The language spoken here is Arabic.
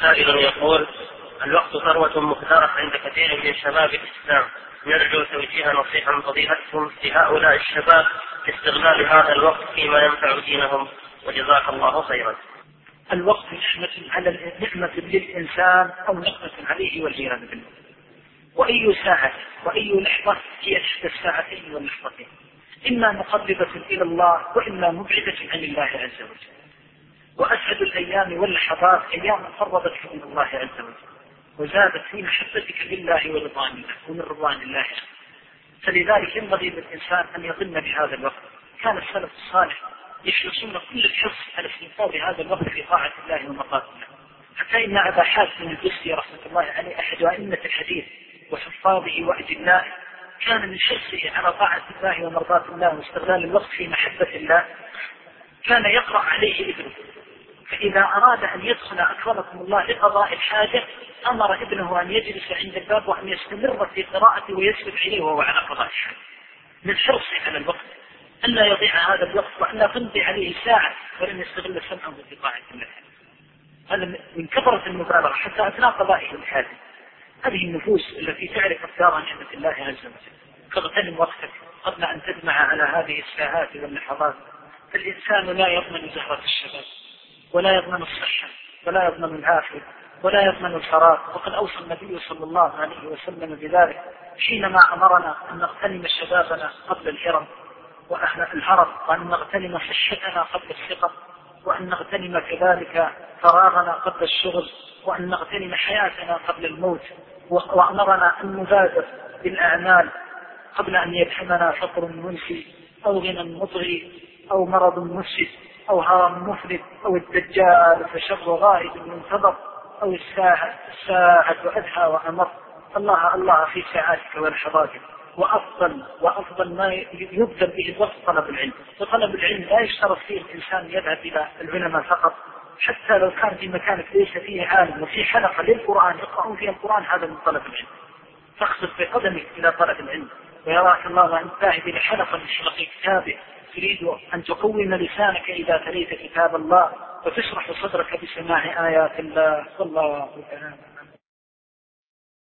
سائل يقول: الوقت ثروة مهدرة عند كثير من شباب الإسلام، نرجو توجيه نصيحة من فضيلتكم لهؤلاء الشباب في استغلال هذا الوقت فيما ينفع دينهم، وجزاك الله خيرا. الوقت نعمة للإنسان أو نقمة عليه والعياذ بالله، وأي ساعة وأي لحظة هي إحدى الساعتين واللحظتين، إما مقربة إلى الله وإما مبعدة عن الله عز وجل. وأسعد الأيام واللحظات أيام قربتك من الله عز وجل وزادت في محبتك لله ورضوان الله ومن رضوان الله. فلذلك ينبغي للإنسان أن يظن بهذا الوقت. كان السلف الصالح يحرصون كل الحرص على استنفاذ هذا الوقت في طاعة الله ومرضاة الله، حتى إن أبا حاتم البصري رحمة الله عليه أحد أئمة الحديث وحفاظه وأجلائه كان من حرصه على طاعة الله ومرضاة الله واستغلال الوقت في محبة الله كان يقرأ عليه ابنه، فإذا أراد أن يدخل أكرمكم الله لقضاء الحاجة أمر ابنه أن يجلس عند الباب وأن يستمر في قراءته ويسلم إليه وهو على قضاء الحاجة، من حرصه على الوقت أن لا يضيع هذا الوقت وأن لا تمضي عليه ساعة ولم يستغل سمعه في طاعة الله. هذا من كثرة المبالغة حتى أثناء قضائه الحاجة. هذه النفوس التي تعرف أقدار نعمة الله عز وجل فاغتنم وقتك قبل أن تجمع على هذه الساعات واللحظات. فالإنسان لا يضمن زهرة الشباب ولا يضمن الصحة ولا يضمن العافية ولا يضمن الفراغ، وقد أوصى النبي صلى الله عليه وسلم بذلك حينما أمرنا أن نغتنم شبابنا قبل الهرم وأهل الهرم، وأن نغتنم صحتنا قبل الثقة، وأن نغتنم كذلك فراغنا قبل الشغل، وأن نغتنم حياتنا قبل الموت، وأمرنا أن نبادر بالأعمال قبل أن يدحمنا فقر منسي أو غنى مطغي أو مرض مفسد أو هرم مفرد أو الدجال فشر غائب منتظر أو الساعة أدهى وأمر. الله في ساعاتك ولحظاتك. وأفضل ما يبذل به الوقت طلب العلم، وطلب العلم لا يشترط فيه الإنسان يذهب إلى العلماء فقط، حتى لو كان في مكانك ليس فيه عالم وفي حلقة للقرآن يقرؤون فيها القرآن هذا من طلب العلم، فاخذ بقدمك إلى طلب العلم. ويراك الله أن تذهب إلى حلقة من حلق كتابه تريد أن تقوم لسانك إذا تليت كتاب الله وتشرح صدرك بسماع آيات الله. والله تعالى